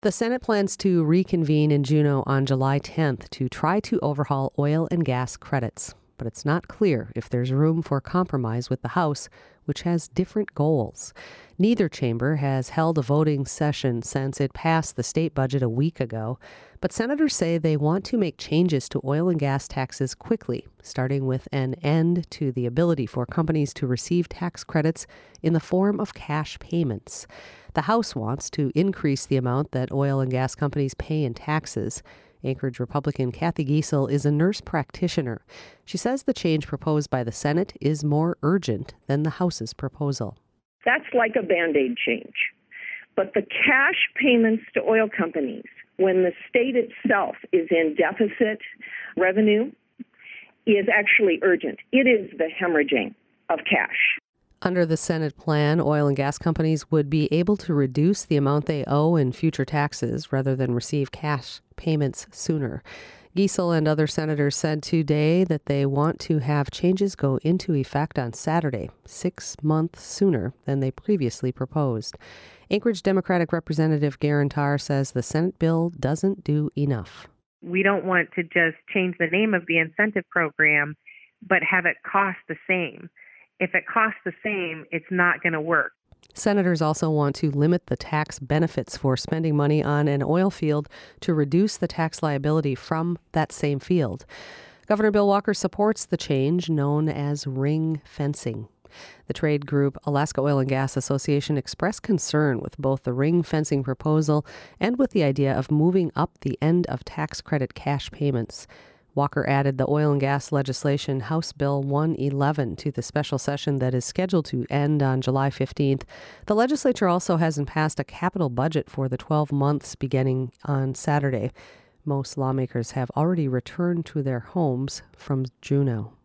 The Senate plans to reconvene in Juneau on July 10th to try to overhaul oil and gas credits. But it's not clear if there's room for compromise with the House, which has different goals. Neither chamber has held a voting session since it passed the state budget a week ago. But senators say they want to make changes to oil and gas taxes quickly, starting with an end to the ability for companies to receive tax credits in the form of cash payments. The House wants to increase the amount that oil and gas companies pay in taxes. Anchorage Republican Kathy Giessel is a nurse practitioner. She says the change proposed by the Senate is more urgent than the House's proposal. That's like a Band-Aid change. But the cash payments to oil companies, when the state itself is in deficit revenue, is actually urgent. It is the hemorrhaging of cash. Under the Senate plan, oil and gas companies would be able to reduce the amount they owe in future taxes rather than receive cash payments sooner. Giessel and other senators said today that they want to have changes go into effect on Saturday, 6 months sooner than they previously proposed. Anchorage Democratic Representative Garen Tarr says the Senate bill doesn't do enough. We don't want to just change the name of the incentive program, but have it cost the same. If it costs the same, it's not going to work. Senators also want to limit the tax benefits for spending money on an oil field to reduce the tax liability from that same field. Governor Bill Walker supports the change known as ring fencing. The trade group Alaska Oil and Gas Association expressed concern with both the ring fencing proposal and with the idea of moving up the end of tax credit cash payments. Walker added the oil and gas legislation House Bill 111 to the special session that is scheduled to end on July 15th. The legislature also hasn't passed a capital budget for the 12 months beginning on Saturday. Most lawmakers have already returned to their homes from Juneau.